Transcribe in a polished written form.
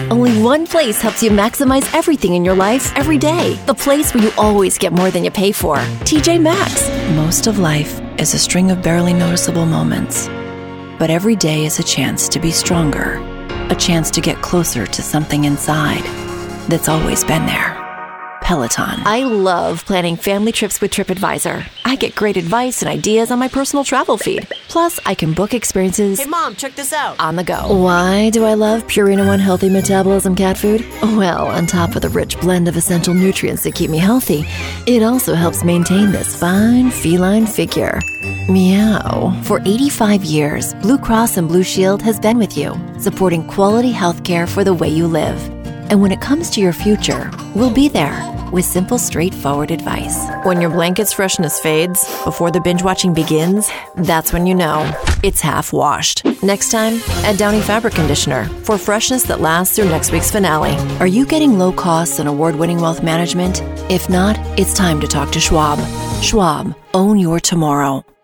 Only one place helps you maximize everything in your life every day. The place where you always get more than you pay for. TJ Maxx. Most of life is a string of barely noticeable moments. But every day is a chance to be stronger. A chance to get closer to something inside that's always been there. Peloton. I love planning family trips with TripAdvisor. I get great advice and ideas on my personal travel feed. Plus, I can book experiences. Hey, Mom, check this out. On the go. Why do I love Purina One Healthy Metabolism cat food? Well, on top of the rich blend of essential nutrients that keep me healthy, it also helps maintain this fine feline figure. Meow. For 85 years, Blue Cross and Blue Shield has been with you, supporting quality health care for the way you live. And when it comes to your future, we'll be there with simple, straightforward advice. When your blanket's freshness fades before the binge watching begins, that's when you know it's half washed. Next time, add Downy Fabric Conditioner for freshness that lasts through next week's finale. Are you getting low costs and award-winning wealth management? If not, it's time to talk to Schwab. Schwab, own your tomorrow.